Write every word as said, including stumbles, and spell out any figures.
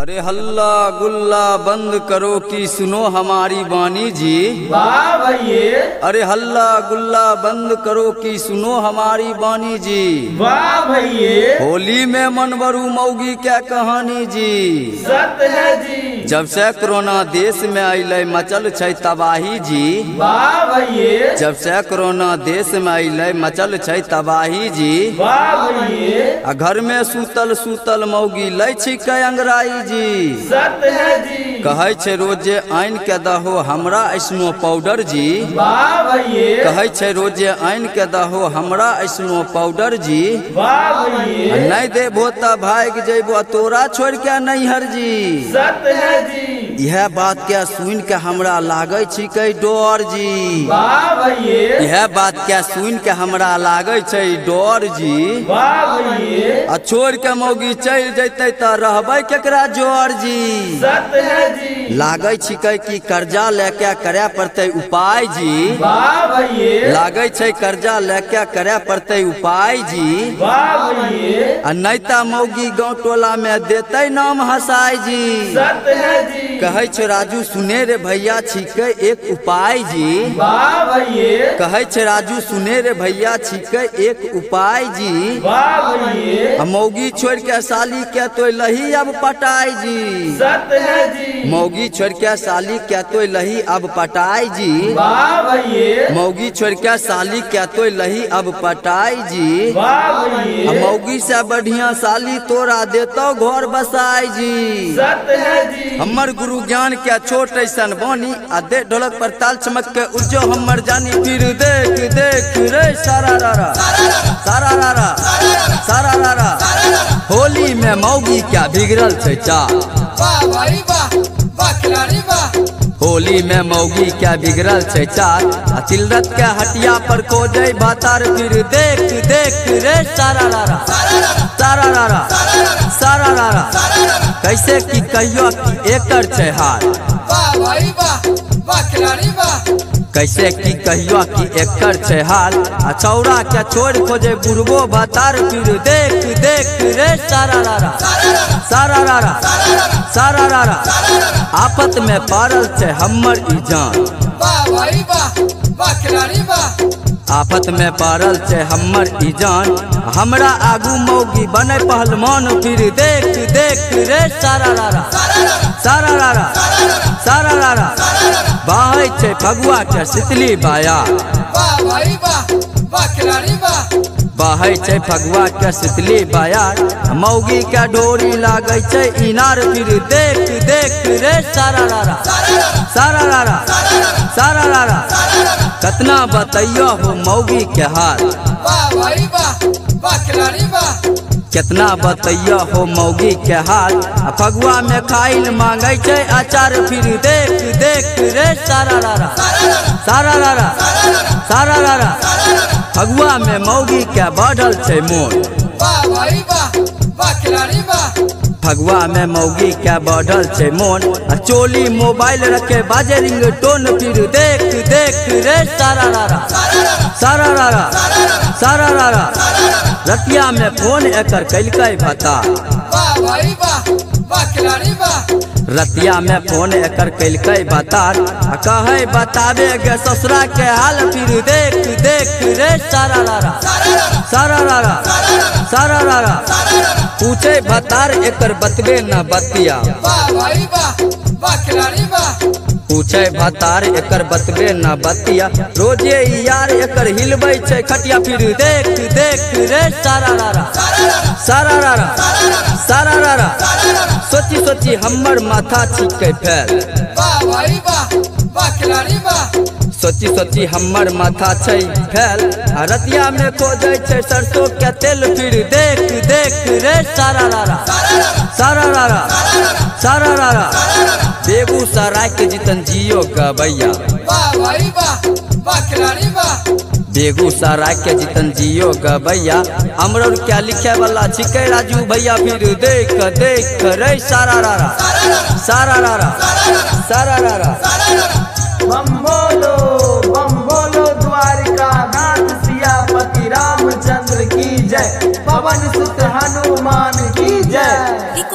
अरे हल्ला गुल्ला बंद करो कि सुनो हमारी वाणी जी। वाह भैये। अरे हल्ला गुल्ला बंद करो कि सुनो हमारी वाणी जी। वाह भैये। होली में मनबरू मौगी क्या कहानी जी। सत्य है जी। जब से कोरोना देश में अइले मचल छै तबाही जी। वाह भैये। जब से कोरोना देश में अइले मचल छै तबाही जी। वाह भैये। आ घर में सूतल सूतल मौगी लै छिकै अंगराई जी। सत्य है जी। कहै छै रोजे आइन के दहो हमरा ऐसनो पाउडर जी। वाह भैये। कहै छै रोजे आइन के दहो हमरा ऐसनो पाउडर जी। वाह भैये। नहीं देबो त भाग जेबो तोरा छोड़ के नैहर जी। सत्य है जी। यह बात के सुन के हमरा लागे छिकै डर जी। वाह भैये। यह बात के सुन के हमरा लागे छै डर जी। वाह भैये। आ छोड़ के मौगी चल जैते त रहबै केकरा जोर जी। सत्य है जी। लागे छिकै कि कर्जा लेके करे पड़ते उपाय जी। वाह भैये। लागे छै कर्जा लेके करे पड़ते उपाय जी। वाह भैये। आ नहीं त मौगी गाँव टोला में देते नाम हसाई जी। सत्य है जी। कहै छै राजू सुने रे भैया छिकै एक उपाय जी। वाह भैये। कहै छै राजू सुने रे भैया छिकै एक उपाय जी। वाह भैये। आ मौगी छोड़ के साली के तो लही अब पटाई जी। सत्य है जी। मौगी छोड़ के साली के तो लही अब पटाई जी। वाह भैये। मौगी छोड़ के साली के तो लही अब पटाई जी। वाह आ भैये। मौगी से बढ़िया साली तोरा देतो घर बसाई जी। सत्य है जी। हमर गुरु ज्ञान क्या छोट ऐसन बानी आ दे ढोलक पर ताल चमक के उज्जो हमर जानी। फिर देख देख रे सारा रारा सारा रारा सारा रारा। होली में मौगी क्या बिगड़ल छै चाल। वाह भाई वाह वाह खिलाड़ी वाह। होली में मौगी क्या बिगड़ल छै चाल। आ तिलरत के हटिया पर को जय बातार। फिर देख देख रे सारा रारा सारा रारा सारा रारा। कैसे की कहियो कि एकर छै हाल। वाह भाई वाह वाह खिलाड़ी वाह। कैसे की कहियो कि एकर छै हाल। आ चौरा के छोड़ खोजे बुढ़बो भतार। फिर देख देख रे सारा रारा सारा रारा सारा रारा। आफत में पड़ल छै हमर ई जान। वाह भाई वाह वाह खिलाड़ी वाह। आफत में पड़ल छै हमर ई जान। हमरा आगू मौगी बने पहलवान। फिर देख देख रे सारा रारा सारा रारा सारा रारा। बाहै छै फगुआ के शीतली बाया। वाह भाई वाह वाह खिलाड़ी वाह। बहै छै फगुआ के शीतली बायार। मौगी के डोरी लागे छै इनार। फिर देख देख रे सारा रारा सारा रारा सारा रारा। कतना बतैयो हो मौगी के हाल। वाह भाई वाह वाह खिलाड़ी वाह। कितना बतैया हो मौगी के हाल। फगुआ में खाइल मांगे छै अचार। फिर देख देख रे सारा रारा सारा रारा सारा रारा। फगुआ में मौगी के बढ़ल छै मोन। वाह भाई वाह वाह खिलाड़ी वाह। फगुआ में मौगी के बढ़ल छै मोन। आ चोली मोबाइल रखे बाजे रिंग टोन। फिर देख देख रे सारा रारा सारा रारा सारा रारा। रतिया में फोन एकर कैलकै बता। वाह भाई वाह वाह खिलाड़ी वाह। रतिया में फोन एकर कैलकै बतार। आ कहे बतावे गे ससुरा के हाल। फिर देख देख रे सारा रारा सारा रारा सारा रारा। पूछे भतार एकर बतबे न बतिया। वाह भाई वाह वाह खिलाड़ी वाह। पूछे भतार एकर बतबे न बतिया। रोजे यार एकर हिलबै छै खटिया। फिर देख देख रे सारा रारा सारा रारा सारा रारा। सोची सोची हमर माथा छिकै फैल। वाह भाई वाह वाह खिलाड़ी वाह। सोची सोची हमर माथा छै फैल। आ रतिया में खोजे छै सरसों के तेल। फिर देख देख रे सारा रारा सारा रारा सारा रारा। बेगूसराय के जीतन जियो गवैया। वाह भाई वाह वाह खिलाड़ी वाह। बेगूसराय के जीतन जियो गवैया। अमरौर क्या लिखे वाला छिकै राजू भैया। फिर देख देख रे सारा रारा सारा रारा सारा रारा। बम बोलो बम बोलो द्वारिका नाथ सियापति रामचंद्र की जय। पवन सुत हनुमान की जय।